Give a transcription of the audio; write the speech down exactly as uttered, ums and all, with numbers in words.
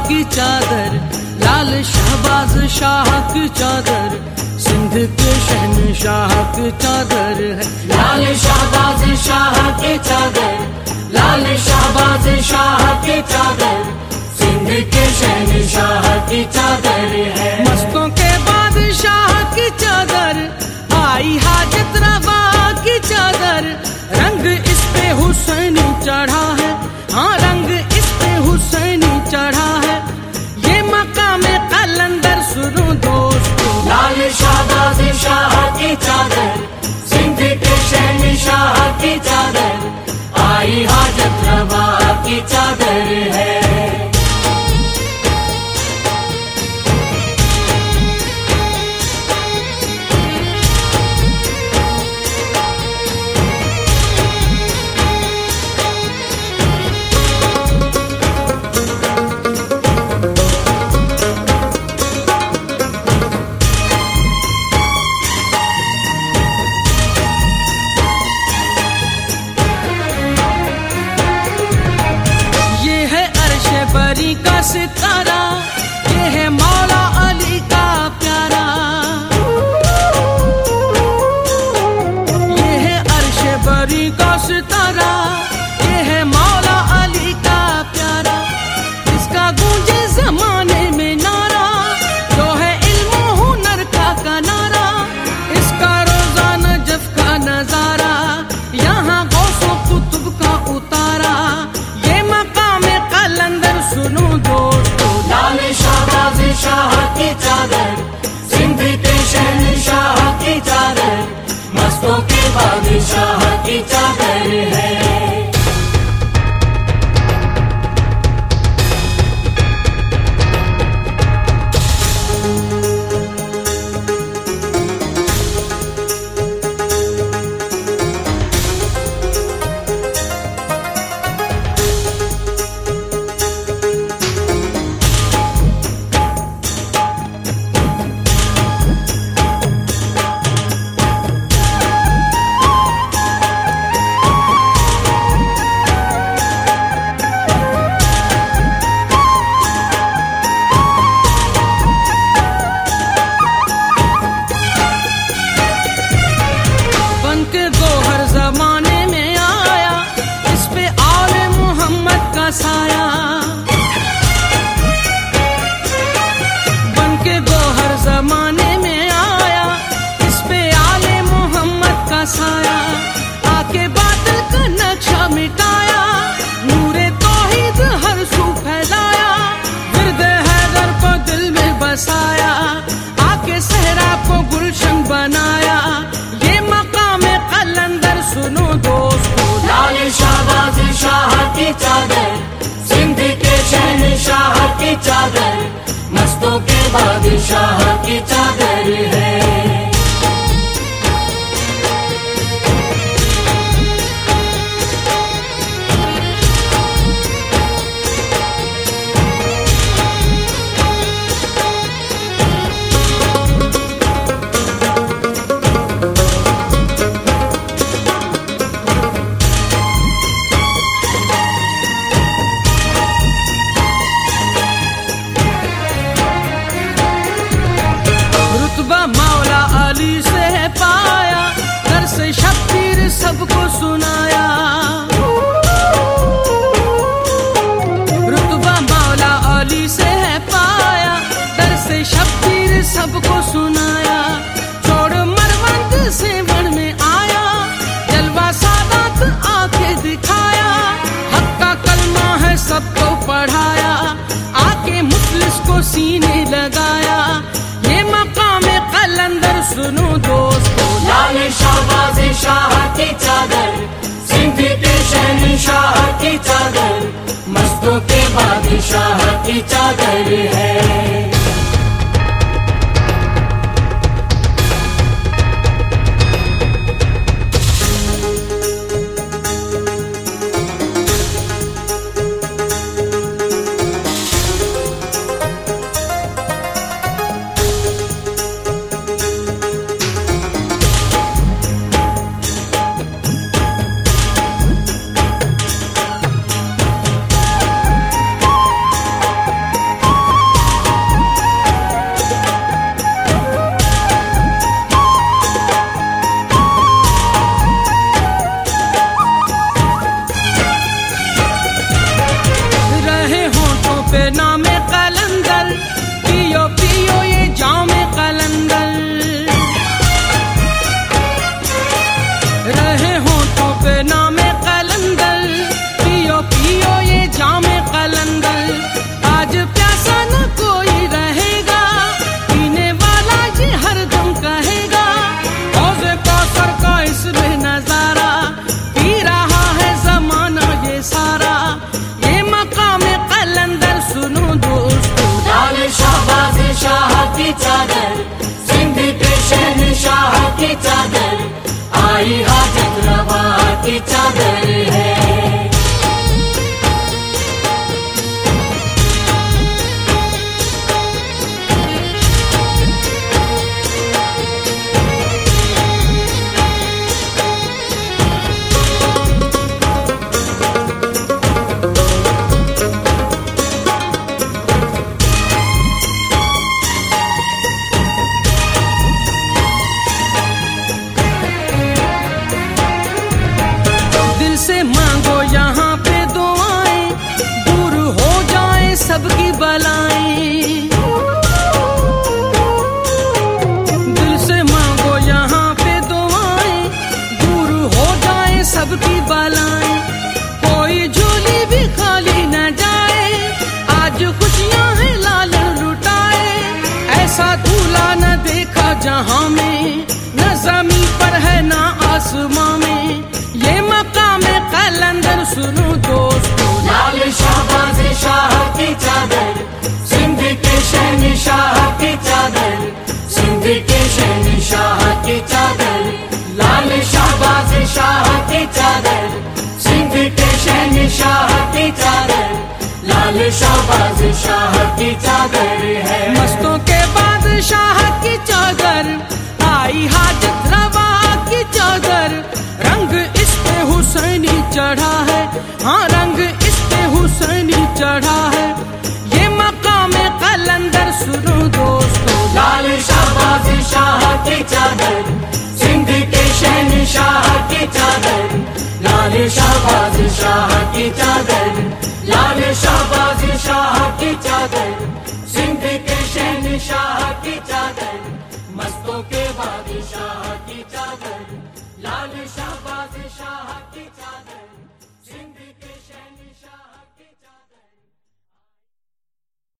की चादर, लाल शहबाज शाह की चादर, सिंध के शहनशाह की चादर है। लाल शहबाज शाह की चादर, लाल शहबाज शाह की चादर, सिंध के शहनशाह की चादर है। मस्तों के बादशाह की चादर, आई हाजत रवा की चादर, रंग इस पे हुसैनी चढ़ा है, हाँ रंग इस पे हुसैनी चढ़ा है। ये मकामे कलंदर सुनो दोस्तों। लाल शहबाज शाह की चादर, सिंध के शहनशाह की चादर, आई हाजत रवा की चादर है। बरी का सितारा, ये है मौला अली का प्यारा। ये है अर्श बरी का सितारा, ये है मौला अली का प्यारा। इसका गूंजे जमाने में नारा, जो है इल्म हुनर का का नारा। इसका रोजाना नजफ का नजारा, यहाँ गौसो कुतुब का उतारा। ये मकामे कलंदर सुनो दोस्तों। लाल शहबाज शाह की चादर, सिंध के शहनशाह की चादर, मस्तों के बादशाह की चादर है। हर जमाने में आया, इस पे आले मोहम्मद का साया। बन के दो हर जमाने में आया, इस पे आले मोहम्मद का साया। आके बादल का नक्शा मिटाया, नूरे तौहीद हर सू फैलाया। विर्द हैदर को दिल में बसाया, आके सहरा को गुलशन बनाया। ये मकामे कलंदर सुनो दोस्तों। लाल शहबाज शाह की चादर, सिंध के शहनशाह की चादर, मस्तों के बादशाह की चादर है। मौला अली से पाया, दर से शब्बीर सबको सुनाया। रुतबा मौला अली से पाया, दर से शब्बीर सबको सुनाया। छोड़ मरवंद से वन में आया, जलवा सादात आके दिखाया। हक का कलमा है सबको पढ़ाया, आके मुखलिस को सीने लगाया। ये मकामे कलंदर सुनो दोस्तों। लाल शहबाज शाह की चादर, सिंध के शहनशाह की चादर, मस्तों के बादशाह की चादर है। सबकी बलाएं। दिल से मांगो यहाँ पे दुआएं, दूर हो जाए सबकी बलाएं। कोई झोली भी खाली न जाए, आज खुशियां हैं लाल लुटाए। ऐसा दूल्हा न देखा जहां में, न जमीन पर है न आसमां में। ये मकाम कलंदर सुनो दोस्तों, लाल शाहबाज शाह की चादर, सिंध के शहंशाह की चादर, सिंध के शहंशाह की चादर। लाल शाहबाज शाह की चादर, सिंध के शहंशाह की चादर, लाल शाहबाज शाह की चादर है। मस्तों के बादशाह की चादर, आई हाजत रवा की चादर। रंग इस पे हुसैनी चढ़ा है, हाँ रंग इस पे हुसैनी चढ़ा है। ये मकाम कलंदर सुनो दोस्तों, लाल शाहबाज शाह की चादर, सिंध के शहंशाह की चादर, लाल शाहबाज शाह की चादर, लाल शाहबाज शाह की चादर, सिंध के शहंशाह की चादर, मस्तों के बादशाह की चादर, लाल शाहबाज शाह की चादर।